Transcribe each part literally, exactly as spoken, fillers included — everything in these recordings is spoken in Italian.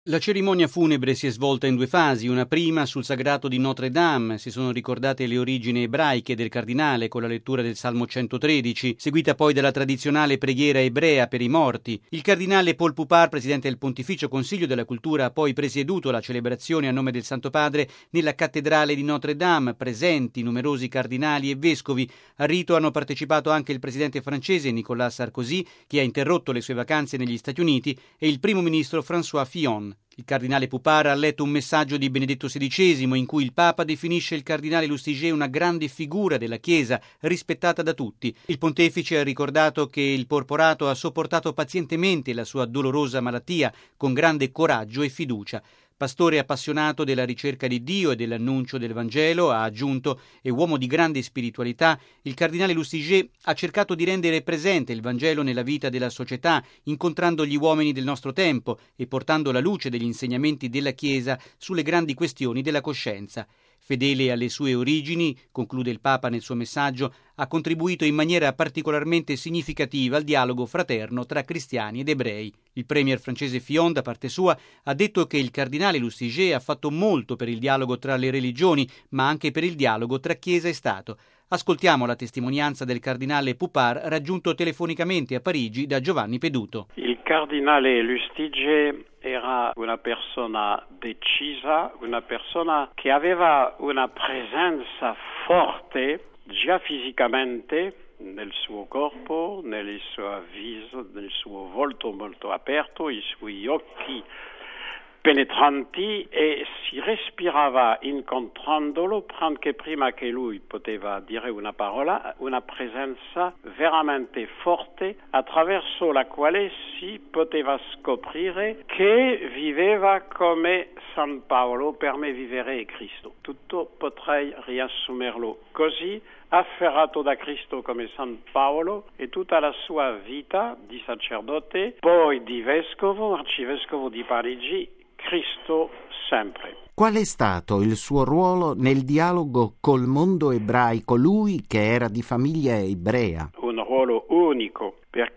La cerimonia funebre si è svolta in due fasi, una prima sul sagrato di Notre Dame, si sono ricordate le origini ebraiche del cardinale con la lettura del Salmo centotredici, seguita poi dalla tradizionale preghiera ebrea per i morti. Il cardinale Paul Poupart, presidente del Pontificio Consiglio della Cultura, ha poi presieduto la celebrazione a nome del Santo Padre nella cattedrale di Notre Dame, presenti numerosi cardinali e vescovi. Al rito hanno partecipato anche il presidente francese Nicolas Sarkozy, che ha interrotto le sue vacanze negli Stati Uniti, e il primo ministro François Fillon. Il cardinale Poupart ha letto un messaggio di Benedetto sedicesimo in cui il Papa definisce il cardinale Lustiger una grande figura della Chiesa, rispettata da tutti. Il pontefice ha ricordato che il porporato ha sopportato pazientemente la sua dolorosa malattia con grande coraggio e fiducia. Pastore appassionato della ricerca di Dio e dell'annuncio del Vangelo, ha aggiunto, e uomo di grande spiritualità, il cardinale Lustiger ha cercato di rendere presente il Vangelo nella vita della società, incontrando gli uomini del nostro tempo e portando la luce degli insegnamenti della Chiesa sulle grandi questioni della coscienza. Fedele alle sue origini, conclude il Papa nel suo messaggio, ha contribuito in maniera particolarmente significativa al dialogo fraterno tra cristiani ed ebrei. Il premier francese Fillon, da parte sua, ha detto che il cardinale Lustiger ha fatto molto per il dialogo tra le religioni, ma anche per il dialogo tra Chiesa e Stato. Ascoltiamo la testimonianza del cardinale Poupart, raggiunto telefonicamente a Parigi da Giovanni Peduto. Il cardinale Lustiger era una persona decisa, una persona che aveva una presenza forte già fisicamente nel suo corpo, nel suo viso, nel suo volto molto aperto, i suoi occhi penetranti, e si respirava incontrandolo, anche prima che lui poteva dire una parola, una presenza veramente forte attraverso la quale si poteva scoprire che viveva come San Paolo. Per me vivere è Cristo. Tutto potrei riassumerlo così: afferrato da Cristo come San Paolo, e tutta la sua vita di sacerdote, poi di vescovo, arcivescovo di Parigi, Cristo sempre. Qual è stato il suo ruolo nel dialogo col mondo ebraico, lui che era di famiglia ebrea? Un ruolo unico,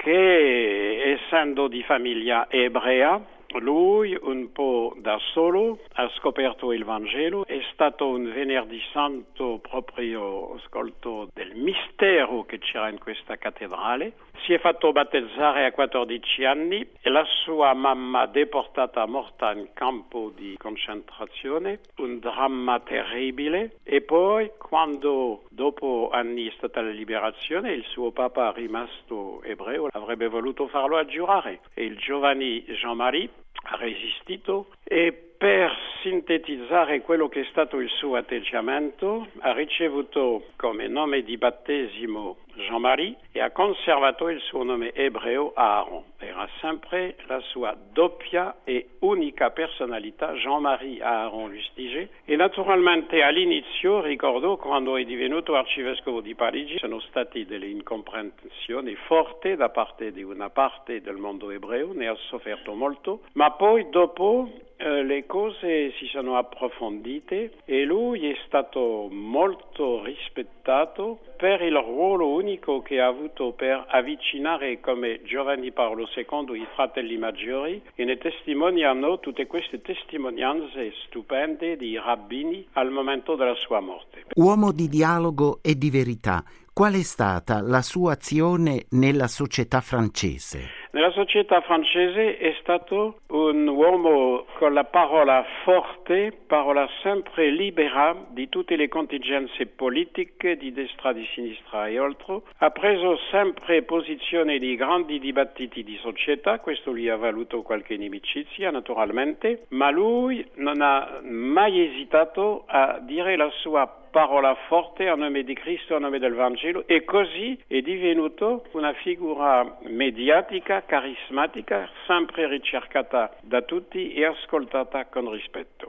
perché essendo di famiglia ebrea, lui, un po' da solo, ha scoperto il Vangelo. È stato un venerdì santo proprio ascolto del mistero che c'era in questa cattedrale. Si è fatto battezzare a quattordici anni e la sua mamma deportata morta in campo di concentrazione, un dramma terribile. E poi, quando dopo anni è stata la liberazione, il suo papà, rimasto ebreo, avrebbe voluto farlo aggiurare, e il giovane Jean-Marie ha resistito, e per sintetizzare quello che è stato il suo atteggiamento, ha ricevuto come nome di battesimo Jean-Marie e ha conservato il suo nome ebreo Aaron. Era sempre la sua doppia e unica personalità, Jean-Marie Aaron Lustiger. E naturalmente all'inizio, ricordo, quando è divenuto arcivescovo di Parigi, sono state delle incomprensioni forti da parte di una parte del mondo ebreo, ne ha sofferto molto, ma poi dopo eh, le cose si sono approfondite e lui è stato molto rispettato per il ruolo unico che ha avuto per avvicinare come Giovanni Paolo secondo i fratelli maggiori, e ne testimoniano tutte queste testimonianze stupende di rabbini al momento della sua morte. Uomo di dialogo e di verità, qual è stata la sua azione nella società francese? Nella società francese è stato un uomo con la parola forte, parola sempre libera di tutte le contingenze politiche di destra, di sinistra e oltre. Ha preso sempre posizione di grandi dibattiti di società, questo gli ha valuto qualche inimicizia naturalmente, ma lui non ha mai esitato a dire la sua parola forte a nome di Cristo, a nome del Vangelo, e così è divenuto una figura mediatica, carismatica, sempre ricercata da tutti e ascoltata con rispetto.